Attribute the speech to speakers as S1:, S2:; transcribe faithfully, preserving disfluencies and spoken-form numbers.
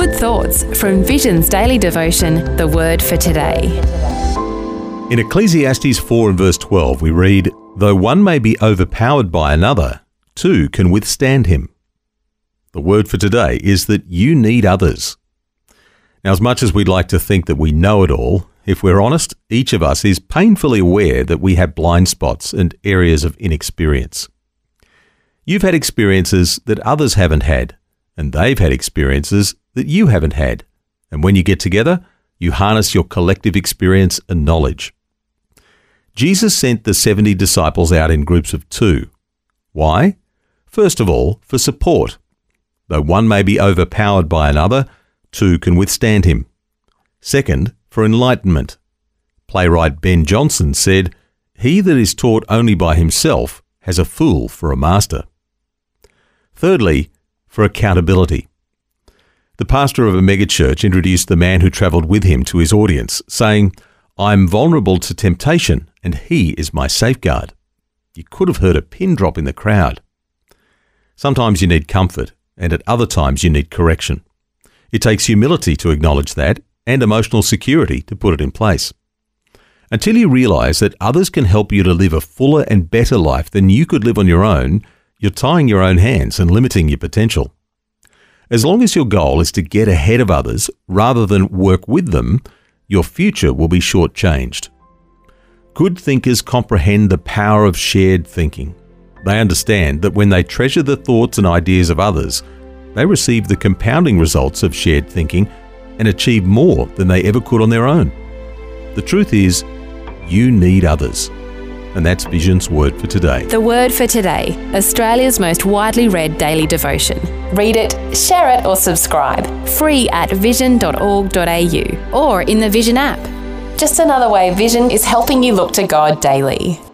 S1: Good thoughts from Vision's daily devotion, The Word for Today.
S2: In Ecclesiastes four and verse twelve, we read, "Though one may be overpowered by another, two can withstand him." The word for today is that you need others. Now, as much as we'd like to think that we know it all, if we're honest, each of us is painfully aware that we have blind spots and areas of inexperience. You've had experiences that others haven't had, and they've had experiences that you haven't had. And when you get together, you harness your collective experience and knowledge. Jesus sent the seventy disciples out in groups of two. Why? First of all, for support. Though one may be overpowered by another, two can withstand him. Second, for enlightenment. Playwright Ben Jonson said, "He that is taught only by himself has a fool for a master." Thirdly, for accountability. The pastor of a megachurch introduced the man who travelled with him to his audience, saying, "I'm vulnerable to temptation, and he is my safeguard." You could have heard a pin drop in the crowd. Sometimes you need comfort, and at other times you need correction. It takes humility to acknowledge that, and emotional security to put it in place. Until you realise that others can help you to live a fuller and better life than you could live on your own, you're tying your own hands and limiting your potential. As long as your goal is to get ahead of others rather than work with them, your future will be shortchanged. Good thinkers comprehend the power of shared thinking. They understand that when they treasure the thoughts and ideas of others, they receive the compounding results of shared thinking and achieve more than they ever could on their own. The truth is, you need others. And that's Vision's Word for Today.
S1: The Word for Today, Australia's most widely read daily devotion. Read it, share it or subscribe. Free at vision dot org dot a u or in the Vision app. Just another way Vision is helping you look to God daily.